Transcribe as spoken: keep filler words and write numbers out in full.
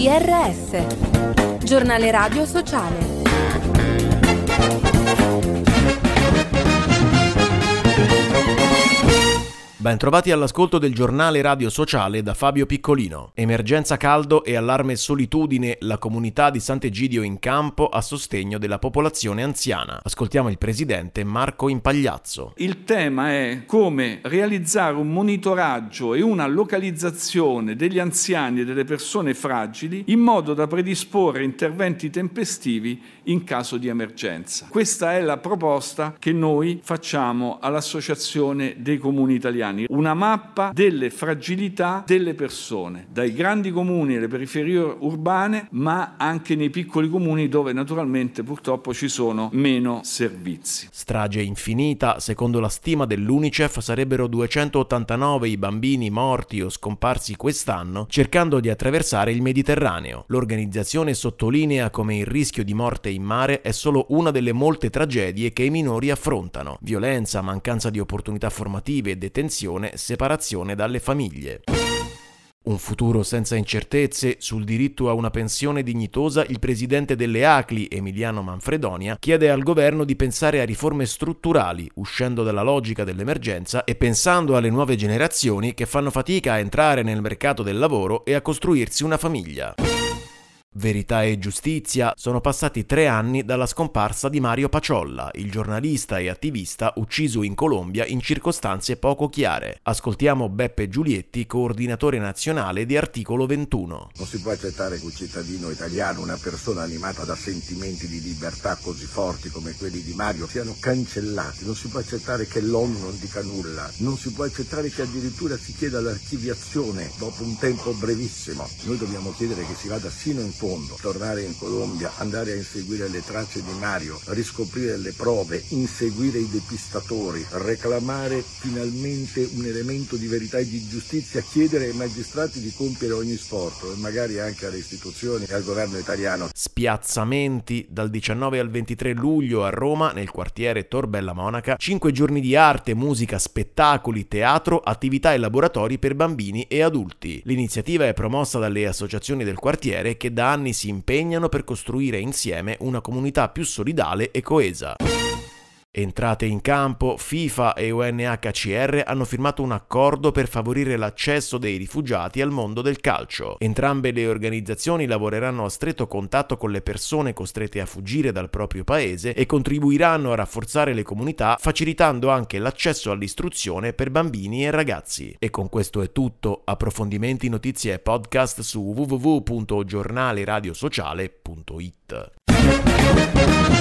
G R S, giornale radio sociale. Ben trovati all'ascolto del giornale radio sociale da Fabio Piccolino. Emergenza caldo e allarme solitudine, la comunità di Sant'Egidio in campo a sostegno della popolazione anziana. Ascoltiamo il presidente Marco Impagliazzo. Il tema è come realizzare un monitoraggio e una localizzazione degli anziani e delle persone fragili in modo da predisporre interventi tempestivi in caso di emergenza. Questa è la proposta che noi facciamo all'Associazione dei Comuni Italiani. Una mappa delle fragilità delle persone, dai grandi comuni alle periferie urbane, ma anche nei piccoli comuni dove naturalmente purtroppo ci sono meno servizi. Strage infinita, secondo la stima dell'Unicef sarebbero duecentottantanove i bambini morti o scomparsi quest'anno cercando di attraversare il Mediterraneo. L'organizzazione sottolinea come il rischio di morte in mare è solo una delle molte tragedie che i minori affrontano: violenza, mancanza di opportunità formative e detenzione, separazione dalle famiglie. Un futuro senza incertezze. Sul diritto a una pensione dignitosa, il presidente delle A C L I, Emiliano Manfredonia, chiede al governo di pensare a riforme strutturali, uscendo dalla logica dell'emergenza e pensando alle nuove generazioni che fanno fatica a entrare nel mercato del lavoro e a costruirsi una famiglia. Verità e giustizia. Sono passati tre anni dalla scomparsa di Mario Paciolla, il giornalista e attivista ucciso in Colombia in circostanze poco chiare. Ascoltiamo Beppe Giulietti, coordinatore nazionale di Articolo ventuno. Non si può accettare che un cittadino italiano, una persona animata da sentimenti di libertà così forti come quelli di Mario, siano cancellati. Non si può accettare che l'ONU non dica nulla. Non si può accettare che addirittura si chieda l'archiviazione dopo un tempo brevissimo. Noi dobbiamo chiedere che si vada sino in fondo, tornare in Colombia, andare a inseguire le tracce di Mario, riscoprire le prove, inseguire i depistatori, reclamare finalmente un elemento di verità e di giustizia, chiedere ai magistrati di compiere ogni sforzo e magari anche alle istituzioni e al governo italiano. Spiazzamenti. Dal diciannove al ventitré luglio a Roma, nel quartiere Tor Bella Monaca, cinque giorni di arte, musica, spettacoli, teatro, attività e laboratori per bambini e adulti. L'iniziativa è promossa dalle associazioni del quartiere che da anni si impegnano per costruire insieme una comunità più solidale e coesa. Entrate in campo. FIFA e U N H C R hanno firmato un accordo per favorire l'accesso dei rifugiati al mondo del calcio. Entrambe le organizzazioni lavoreranno a stretto contatto con le persone costrette a fuggire dal proprio paese e contribuiranno a rafforzare le comunità, facilitando anche l'accesso all'istruzione per bambini e ragazzi. E con questo è tutto. Approfondimenti, notizie e podcast su w w w punto giornale radio sociale punto i t.